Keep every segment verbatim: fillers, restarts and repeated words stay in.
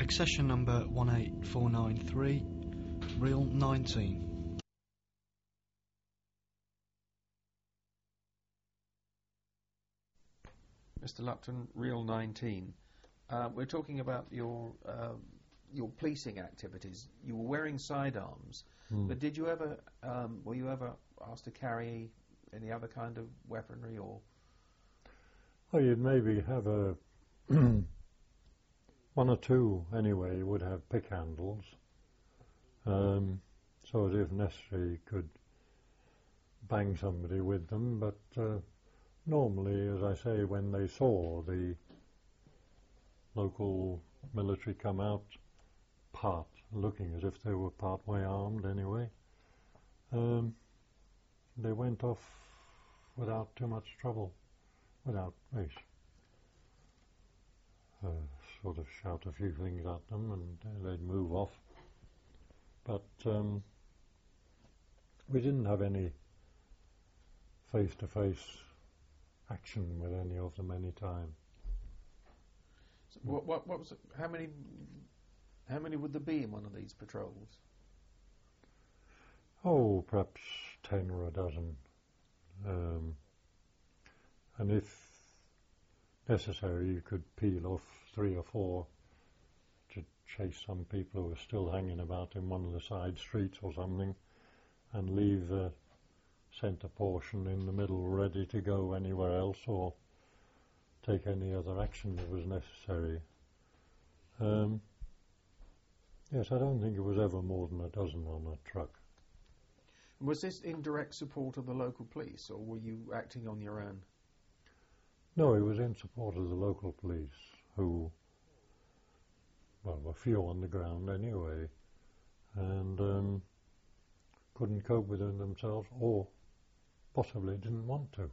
Accession number one eight four nine three, reel nineteen. Mister Lupton, reel nineteen. Uh, we're talking about your uh, your policing activities. You were wearing sidearms, mm. but did you ever, um, were you ever asked to carry any other kind of weaponry or? Well, you'd maybe have a one or two anyway would have pick handles, um, so that if necessary you could bang somebody with them, but uh, normally, as I say, when they saw the local military come out part, looking as if they were part way armed anyway, um, they went off without too much trouble, without race. Uh, sort of shout a few things at them and uh, they'd move off. But um, we didn't have any face-to-face action with any of them any time. So what, what, what was it, how many how many would there be in one of these patrols? Oh, perhaps ten or a dozen. Um, and if necessary, you could peel off three or four to chase some people who were still hanging about in one of the side streets or something, and leave the centre portion in the middle ready to go anywhere else or take any other action that was necessary. Um, yes, I don't think it was ever more than a dozen on a truck. Was this in direct support of the local police, or were you acting on your own? No, it was in support of the local police, who, well, were few on the ground anyway, and um, couldn't cope with it themselves, or possibly didn't want to.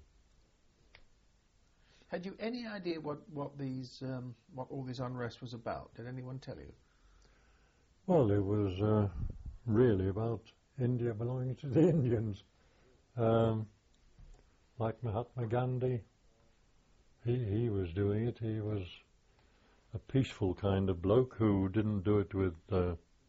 Had you any idea what what these um, what all this unrest was about? Did anyone tell you? Well, it was uh, really about India belonging to the Indians. Um, like Mahatma Gandhi, he he was doing it. He was a peaceful kind of bloke who didn't do it with uh,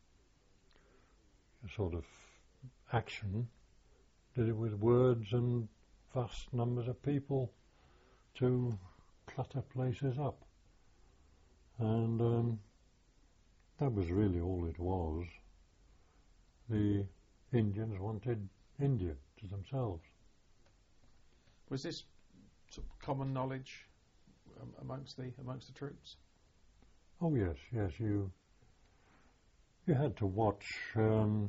a sort of action. Did it with words and vast numbers of people to clutter places up. And um, that was really all it was. The Indians wanted India to themselves. Was this sort of common knowledge um, amongst the amongst the troops? Oh yes, yes. You you had to watch. Um,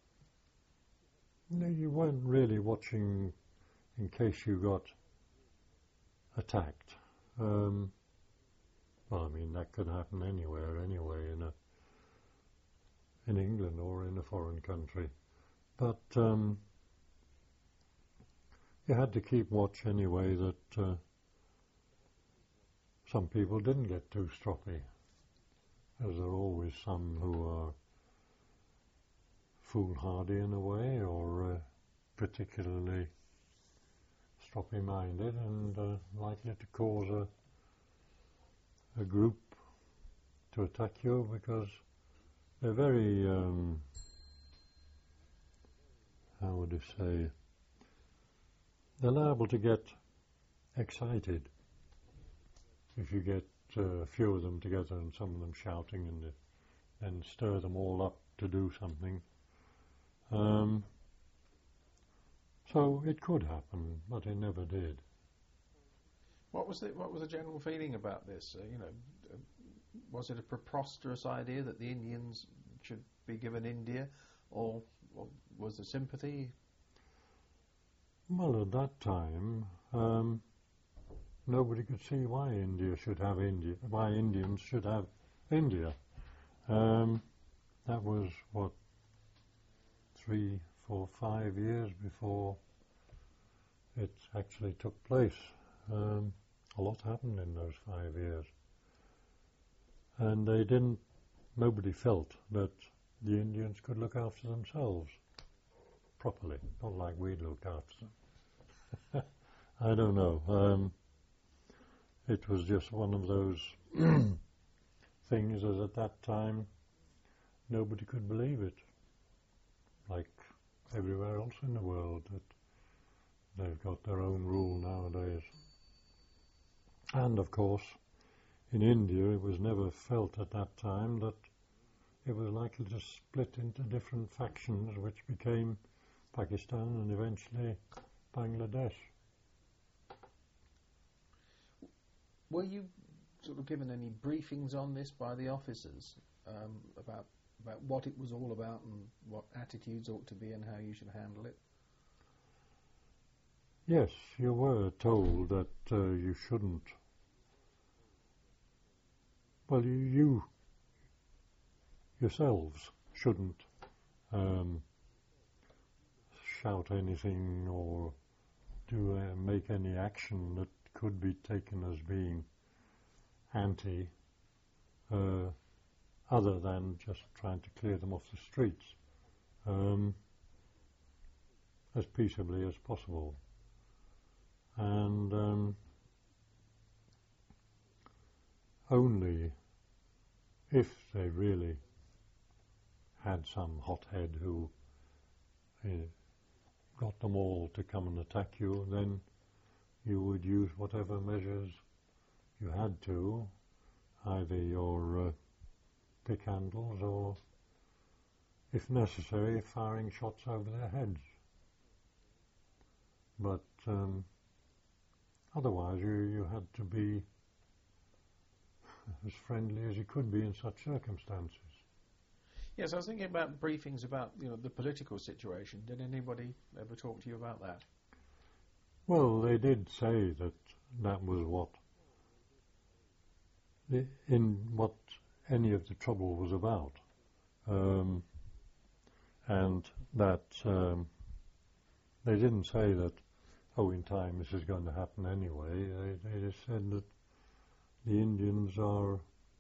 no, you weren't really watching in case you got attacked. Um, well, I mean that could happen anywhere, anyway, in a in England or in a foreign country. But um, you had to keep watch anyway that uh, some people didn't get too stroppy, as there are always some who are foolhardy in a way, or uh, particularly stroppy-minded and uh, likely to cause a, a group to attack you because they're very, um, how would you say, they're liable to get excited if you get uh, a few of them together and some of them shouting and then stir them all up to do something. Um, so it could happen, but it never did. What was the what was the general feeling about this? Uh, you know, uh, was it a preposterous idea that the Indians should be given India, or, or was there sympathy? Well, at that time, um, nobody could see why India should have India, why Indians should have India. Um, that was, what, three, four, five years before it actually took place. Um, a lot happened in those five years. And they didn't, nobody felt that the Indians could look after themselves properly, not like we'd look after them. I don't know. Um, it was just one of those thing is that at that time nobody could believe it, like everywhere else in the world, that they've got their own rule nowadays. And of course, in India it was never felt at that time that it was likely to split into different factions, which became Pakistan and eventually Bangladesh. Were you sort of given any briefings on this by the officers um, about about what it was all about and what attitudes ought to be and how you should handle it? Yes, you were told that uh, you shouldn't. Well, you, you yourselves shouldn't um, shout anything or do uh, make any action that could be taken as being anti, uh, other than just trying to clear them off the streets um, as peaceably as possible. And um, only if they really had some hothead who uh, got them all to come and attack you, then you would use whatever measures you had to, either your uh, pick handles or, if necessary, firing shots over their heads. But um, otherwise you, you had to be as friendly as you could be in such circumstances. Yes, I was thinking about briefings about, you know, the political situation. Did anybody ever talk to you about that? Well, they did say that that was what the, in what any of the trouble was about, um, and that um, they didn't say that, oh, in time this is going to happen anyway. They, they just said that the Indians are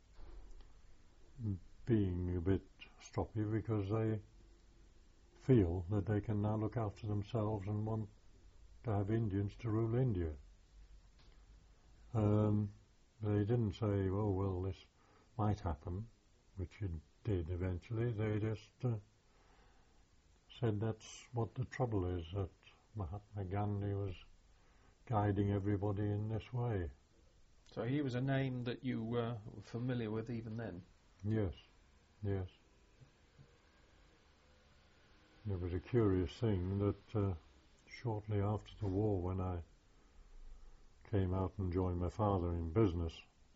being a bit stroppy because they feel that they can now look after themselves and want to have Indians to rule India. Um, they didn't say, oh, well, this might happen, which it did eventually. They just uh, said that's what the trouble is, that Mahatma Gandhi was guiding everybody in this way. So he was a name that you were familiar with even then? Yes, yes. It was a curious thing that uh, shortly after the war, when I came out and joined my father in business,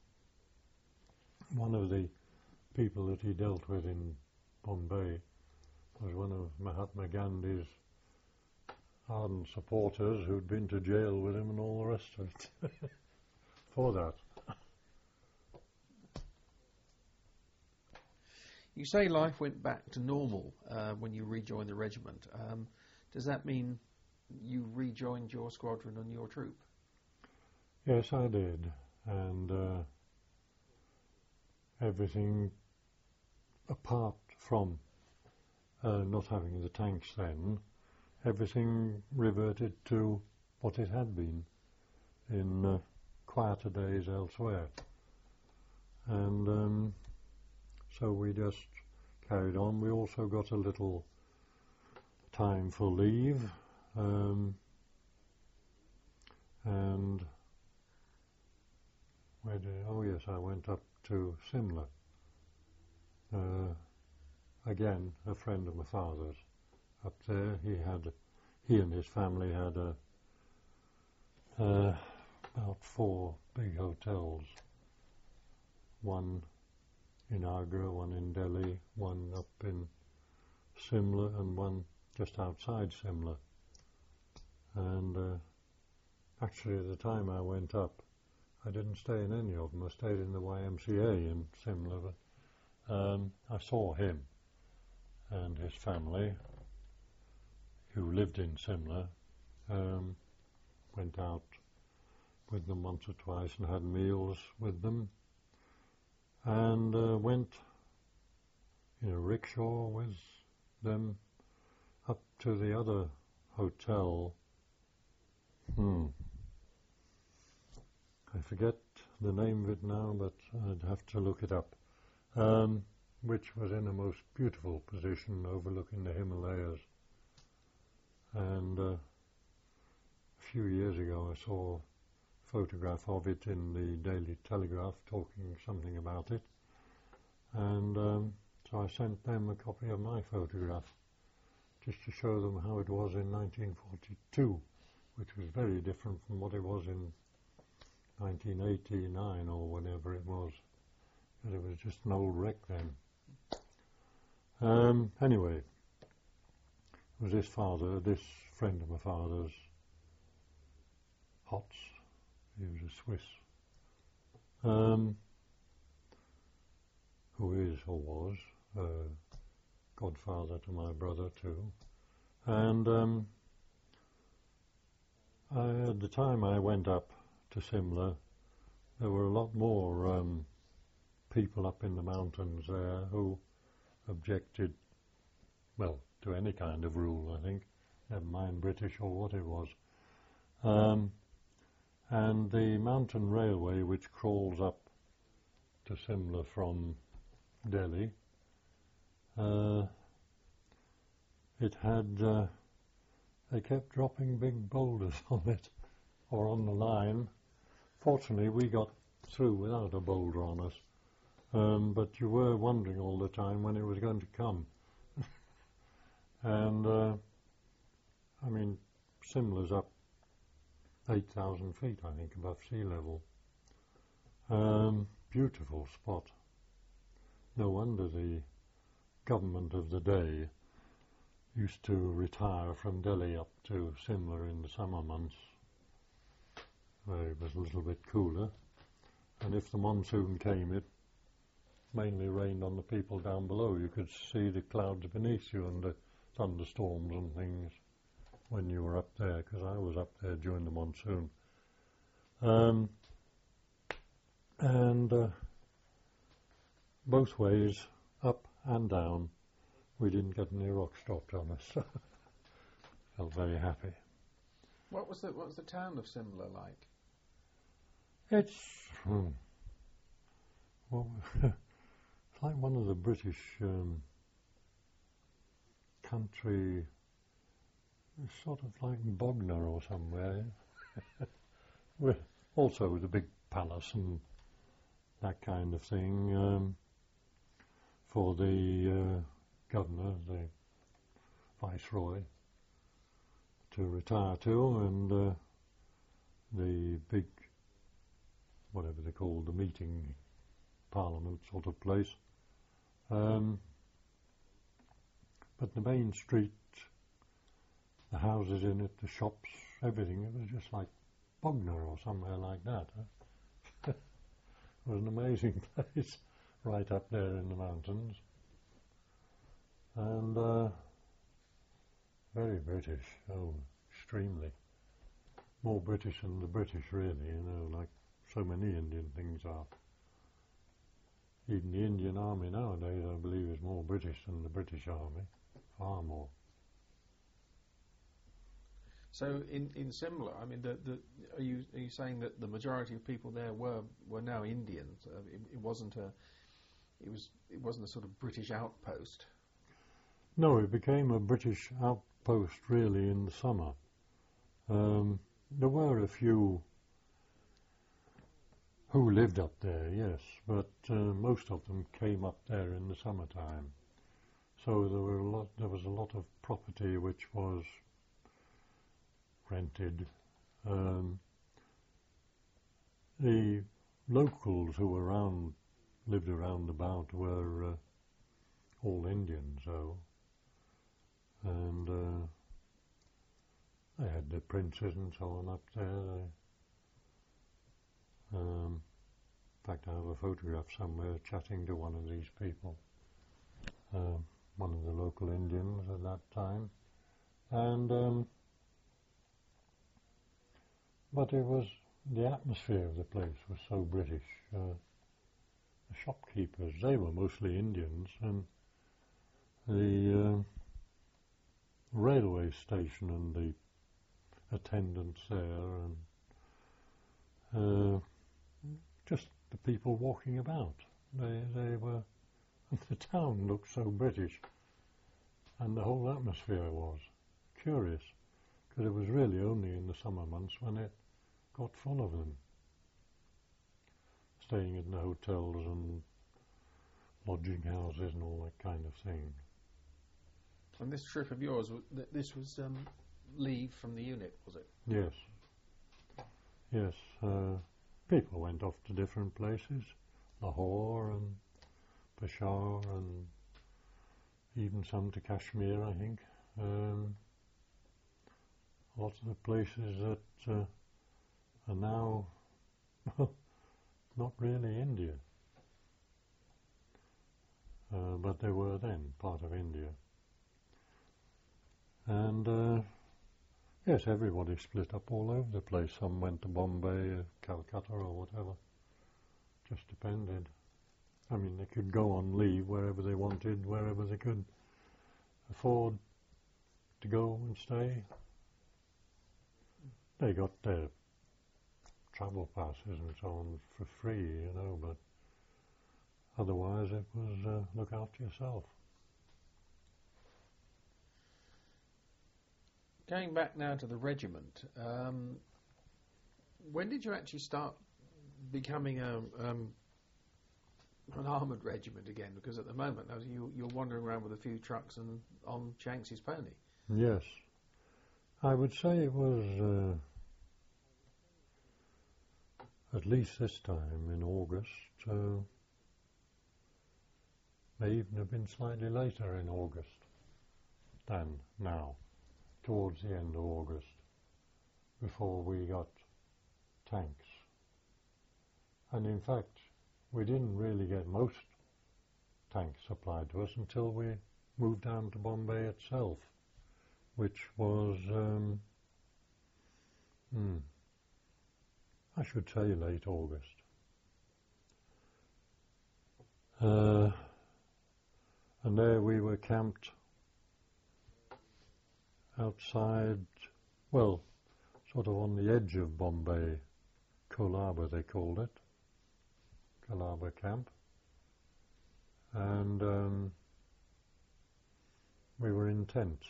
one of the people that he dealt with in Bombay was one of Mahatma Gandhi's ardent supporters who'd been to jail with him and all the rest of it for that. You say life went back to normal uh, when you rejoined the regiment. Um, does that mean you rejoined your squadron and your troop? Yes, I did. And uh, everything, apart from uh, not having the tanks then, everything reverted to what it had been in uh, quieter days elsewhere. And um, so we just carried on. We also got a little time for leave, um, and where did, oh yes, I went up to Simla. Uh, again, a friend of my father's up there. He had, he and his family had a, uh, about four big hotels. One in Agra, one in Delhi, one up in Simla, and one just outside Simla. And uh, actually, at the time I went up, I didn't stay in any of them. I stayed in the Y M C A in Simla. But, um, I saw him and his family, who lived in Simla, um, went out with them once or twice and had meals with them, and uh, went in a rickshaw with them up to the other hotel. Hmm. I forget the name of it now, but I'd have to look it up. um, which was in a most beautiful position overlooking the Himalayas. And uh, a few years ago I saw a photograph of it in the Daily Telegraph talking something about it. And um, so I sent them a copy of my photograph just to show them how it was in nineteen forty-two, which was very different from what it was in nineteen eighty-nine or whatever it was, because it was just an old wreck then. Um, anyway, it was this father, this friend of my father's, Hotz, he was a Swiss, um, who is or was uh, godfather to my brother too. And um, I, at the time I went up to Simla, there were a lot more um, people up in the mountains there who objected, well, to any kind of rule, I think, never mind British or what it was. Um, and the mountain railway which crawls up to Simla from Delhi, uh, it had, uh, they kept dropping big boulders on it, or on the line. Fortunately, we got through without a boulder on us, um, but you were wondering all the time when it was going to come. And, uh, I mean, Simla's up eight thousand feet, I think, above sea level. Um, beautiful spot. No wonder the government of the day used to retire from Delhi up to Simla in the summer months, where it was a little bit cooler. And if the monsoon came, it mainly rained on the people down below. You could see the clouds beneath you and the thunderstorms and things when you were up there, because I was up there during the monsoon. Um, and uh, both ways, up and down, we didn't get any rocks dropped on us. Felt very happy. What was the what was the town of Simla like? It's hmm, well, it's like one of the British um, country, sort of like Bognor or somewhere. With also with a big palace and that kind of thing um, for the uh, governor, the viceroy, to retire to, and uh, the big, whatever they call the meeting, parliament sort of place. Um, but the main street, the houses in it, the shops, everything, it was just like Bognor or somewhere like that. Huh? It was an amazing place, right up there in the mountains. And uh, very British, oh, extremely. More British than the British, really, you know, like so many Indian things are. Even the Indian Army nowadays, I believe, is more British than the British Army, far more. So in, in Simla, I mean, the, the, are you are you saying that the majority of people there were were now Indians? Uh, it, it wasn't a it was it wasn't a sort of British outpost. No, it became a British outpost really in the summer. Um, there were a few who lived up there, yes, but uh, most of them came up there in the summertime. So there were a lot. There was a lot of property which was rented. Um, the locals who were around, lived around about, were uh, all Indians, though, and uh, they had their princes and so on up there. They, um, in fact, I have a photograph somewhere chatting to one of these people, uh, one of the local Indians at that time, and um, but it was, the atmosphere of the place was so British. Uh, the shopkeepers, they were mostly Indians, and the uh, railway station and the attendants there, and uh, just the people walking about. They they were And the town looked so British, and the whole atmosphere was curious, because it was really only in the summer months when it got full of them, staying in the hotels and lodging houses and all that kind of thing. And this trip of yours, w- th- this was um, leave from the unit, was it? Yes. Yes. Uh, people went off to different places, Lahore and Peshawar, and even some to Kashmir, I think. Um, lots of the places that uh, are now not really India, uh, but they were then part of India. And uh, yes, everybody split up all over the place. Some went to Bombay, uh, Calcutta or whatever. Just depended. I mean, they could go on leave wherever they wanted, wherever they could afford to go and stay. They got their travel passes and so on for free, you know, but otherwise it was uh, look after yourself. Going back now to the regiment, um, when did you actually start becoming a, um, an armoured regiment again? Because at the moment as you, you're wandering around with a few trucks and on Shanks's pony. Yes. I would say it was uh, at least this time in August. Uh, may even have been slightly later in August than now, towards the end of August, before we got tanks. And in fact, we didn't really get most tanks supplied to us until we moved down to Bombay itself, which was, um, hmm, I should say late August. Uh, and there we were camped outside, well, sort of on the edge of Bombay, Colaba they called it, Colaba camp, and um, we were in tents.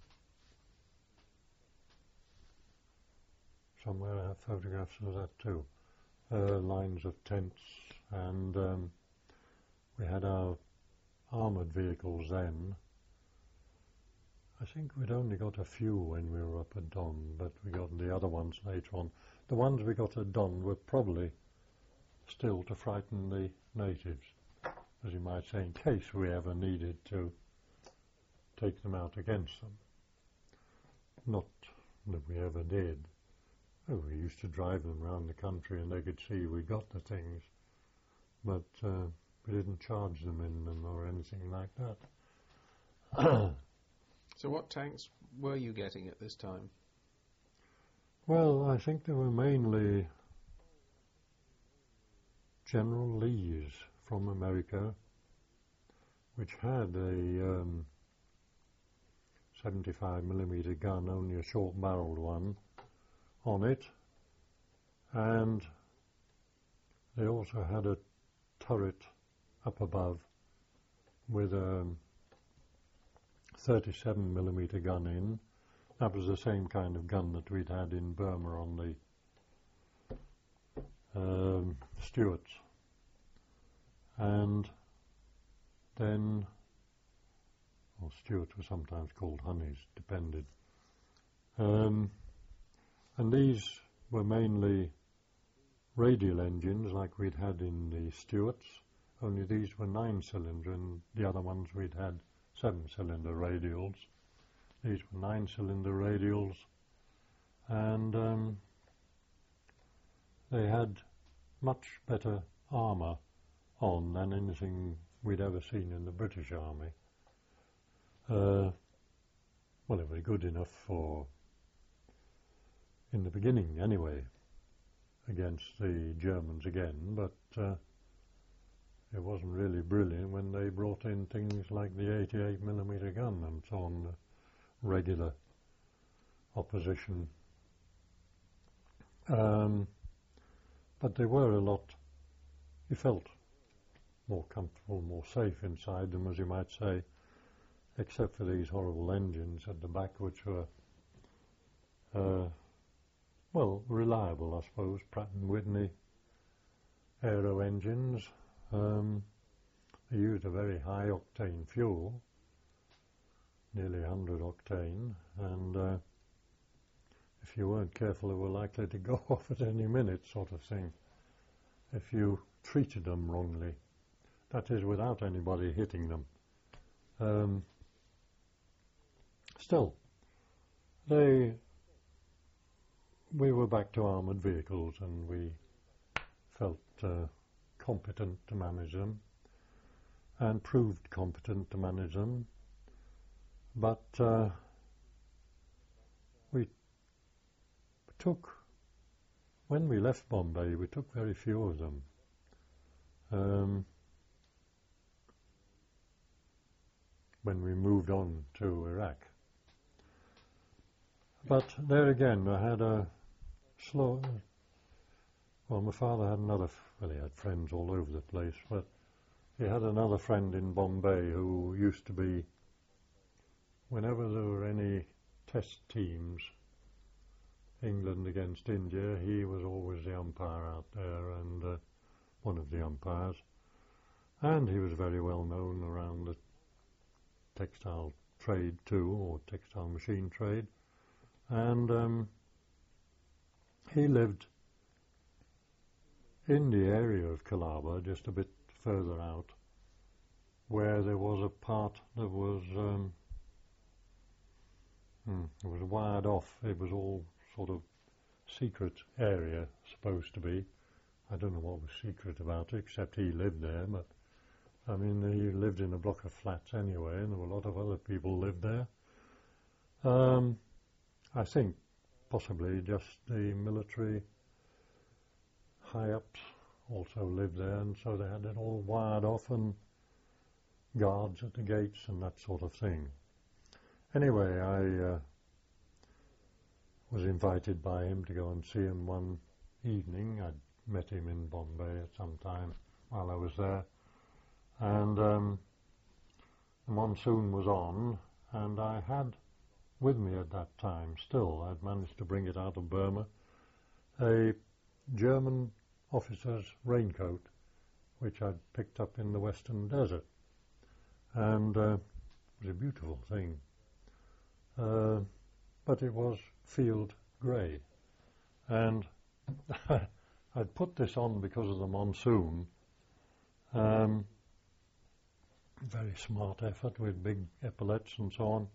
Somewhere I have photographs of that too, uh, lines of tents, and um, we had our armoured vehicles then. I think we'd only got a few when we were up at Don, but we got the other ones later on. The ones we got at Don were probably still to frighten the natives, as you might say, in case we ever needed to take them out against them. Not that we ever did. Oh, we used to drive them around the country and they could see we got the things, but uh, we didn't charge them in them or anything like that. So what tanks were you getting at this time? Well, I think they were mainly General Lee's from America, which had a um, seventy-five millimeter gun, only a short-barreled one, on it, and they also had a turret up above with a thirty-seven millimeter gun in. That was the same kind of gun that we'd had in Burma on the um, Stuarts. And then, well, Stuarts were sometimes called Honeys, depended. Um, and these were mainly radial engines like we'd had in the Stuarts, only these were nine-cylinder and the other ones we'd had seven-cylinder radials. These were nine-cylinder radials, and um, they had much better armour on than anything we'd ever seen in the British Army. Uh, well, they were good enough for, in the beginning anyway, against the Germans again, but uh, it wasn't really brilliant when they brought in things like the eighty-eight millimeter gun and so on, the regular opposition. Um, but they were a lot, you felt, more comfortable, more safe inside them, as you might say, except for these horrible engines at the back, which were, uh, well, reliable, I suppose. Pratt and Whitney aero engines. Um, they used a very high octane fuel, nearly one hundred octane, and uh, if you weren't careful, they were likely to go off at any minute, sort of thing, if you treated them wrongly. That is, without anybody hitting them. Um, still, they, we were back to armoured vehicles, and we felt uh, competent to manage them, and proved competent to manage them. But uh, we took, when we left Bombay, we took very few of them. Um, when we moved on to Iraq. But there again, I had a slow, well, my father had another, well, he had friends all over the place, but he had another friend in Bombay who used to be, whenever there were any test teams, England against India, he was always the umpire out there, and uh, one of the umpires. And he was very well known around the textile trade too, or textile machine trade. And um, he lived in the area of Colaba, just a bit further out, where there was a part that was um, hmm, it was wired off. It was all sort of secret area, supposed to be. I don't know what was secret about it, except he lived there, but I mean, he lived in a block of flats anyway, and there were a lot of other people lived there. Um, I think possibly just the military high-ups also lived there, and so they had it all wired off, and guards at the gates and that sort of thing. Anyway, I uh, was invited by him to go and see him one evening. I'd met him in Bombay at some time while I was there. And um, the monsoon was on, and I had with me at that time, still, I'd managed to bring it out of Burma, a German officer's raincoat, which I'd picked up in the Western Desert. And uh, it was a beautiful thing. Uh, but it was field grey. And I'd put this on because of the monsoon. Um, very smart effort with big epaulets and so on,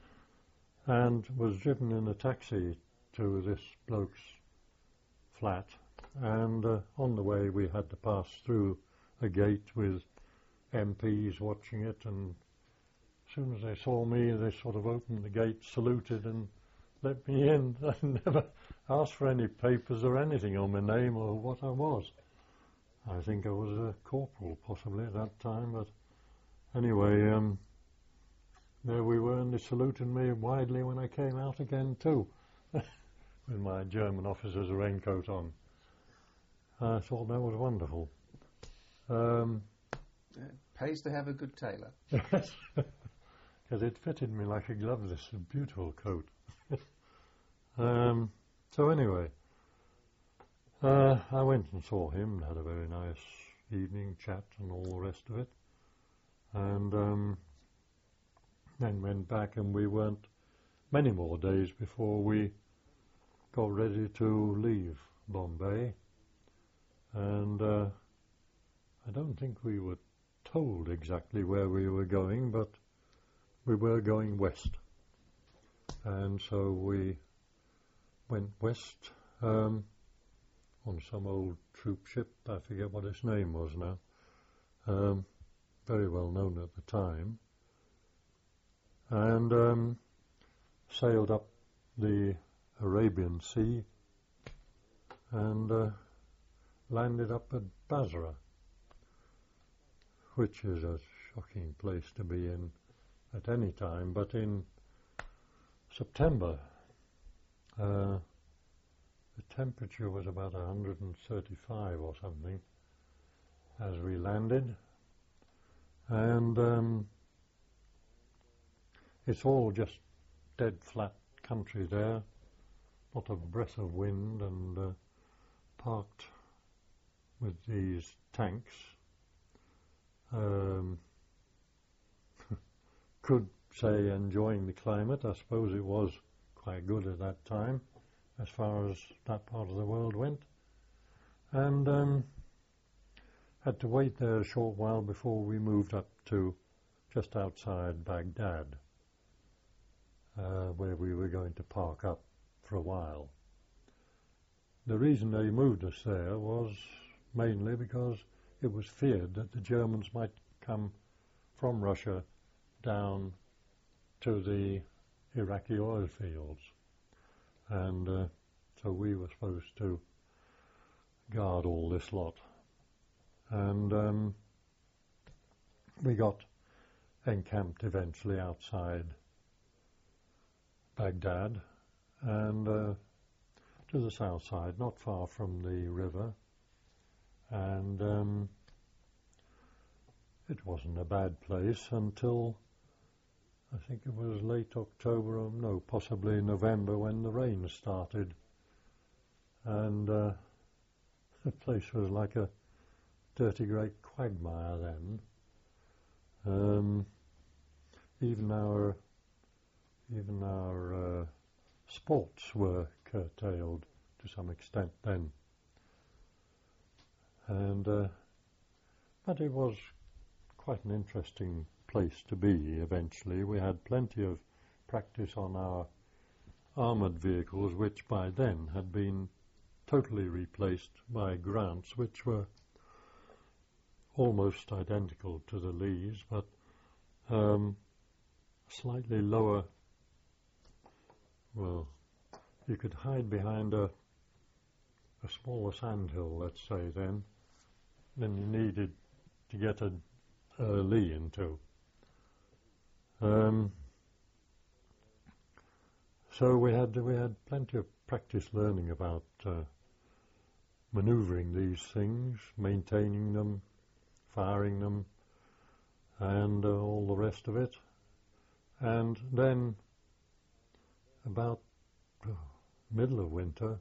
and was driven in a taxi to this bloke's flat, and uh, on the way we had to pass through a gate with M Ps watching it, and as soon as they saw me they sort of opened the gate, saluted and let me in. I never asked for any papers or anything on my name or what I was. I think I was a corporal possibly at that time, but anyway, um, there we were, and they saluted me widely when I came out again too, with my German officer's raincoat on. I thought that was wonderful. Um, it pays to have a good tailor. Yes, because it fitted me like a glove, this beautiful coat. um, so anyway, uh, I went and saw him, had a very nice evening chat and all the rest of it. And um, then went back, and we weren't many more days before we got ready to leave Bombay. And uh, I don't think we were told exactly where we were going, but we were going west. And so we went west um, on some old troop ship. I forget what its name was now. Um, very well known at the time, and um, sailed up the Arabian Sea and uh, landed up at Basra, which is a shocking place to be in at any time, but in September uh, the temperature was about one hundred thirty-five or something as we landed. and um, it's all just dead flat country there, lot of breath of wind, and uh, parked with these tanks. Um, could say enjoying the climate. I suppose it was quite good at that time as far as that part of the world went, and um, had to wait there a short while before we moved up to just outside Baghdad, uh, where we were going to park up for a while. The reason they moved us there was mainly because it was feared that the Germans might come from Russia down to the Iraqi oil fields, and uh, so we were supposed to guard all this lot. And um, we got encamped eventually outside Baghdad and uh, to the south side, not far from the river, and um, it wasn't a bad place until I think it was late October, or no, possibly November, when the rain started, and uh, the place was like a dirty great quagmire then. Um, even our even our uh, sports were curtailed to some extent then, and uh, but it was quite an interesting place to be eventually. We had plenty of practice on our armoured vehicles, which by then had been totally replaced by Grants, which were almost identical to the Lees, but um, slightly lower. Well, you could hide behind a, a smaller sandhill, let's say, then, than you needed to get a, a Lee into. Um, so we had we had plenty of practice learning about uh, manoeuvring these things, maintaining them, firing them, and uh, all the rest of it. And then about oh, middle of winter,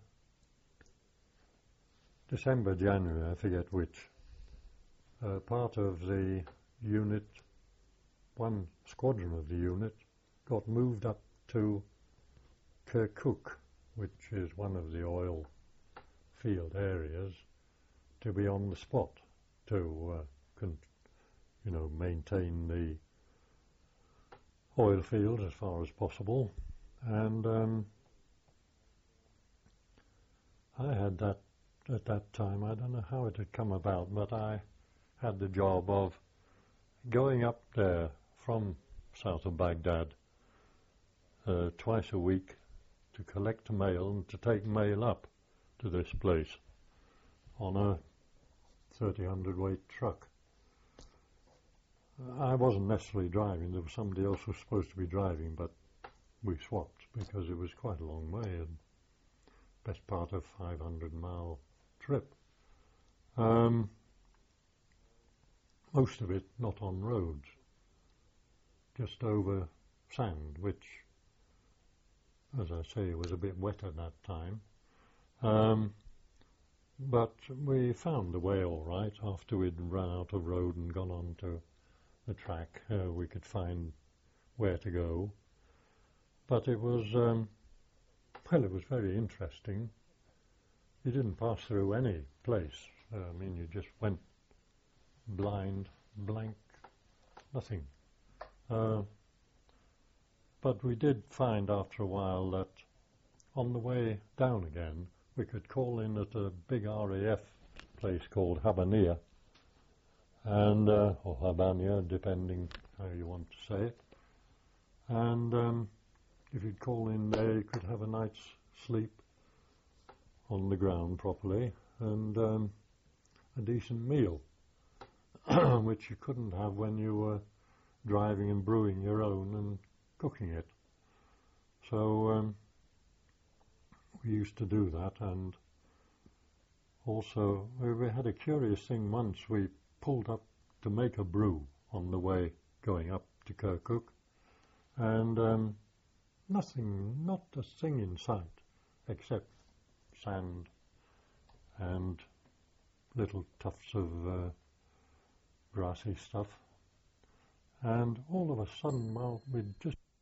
December, January, I forget which, uh, part of the unit, one squadron of the unit, got moved up to Kirkuk, which is one of the oil field areas, to be on the spot to uh, con- you know, maintain the oil field as far as possible. And um, I had that at that time. I don't know how it had come about, but I had the job of going up there from south of Baghdad uh, twice a week to collect mail and to take mail up to this place on a thirty hundredweight truck. I wasn't necessarily driving. There was somebody else who was supposed to be driving, but we swapped because it was quite a long way, and best part of five hundred mile trip. Um, most of it not on roads, just over sand, which, as I say, was a bit wet at that time. Um, but we found the way all right. After we'd run out of road and gone on to the track, uh, we could find where to go. But it was, um, well, it was very interesting. You didn't pass through any place. Uh, I mean, you just went blind, blank, nothing. Uh, but we did find after a while that on the way down again, we could call in at a big R A F place called Habania, and uh, or Habania, depending how you want to say it. And um, if you'd call in there, you could have a night's sleep on the ground properly, and um, a decent meal, which you couldn't have when you were driving and brewing your own and cooking it. So um, we used to do that, and also we, we had a curious thing once. We pulled up to make a brew on the way going up to Kirkuk, and um, nothing, not a thing in sight, except sand and little tufts of uh, grassy stuff. And all of a sudden, well, we'd just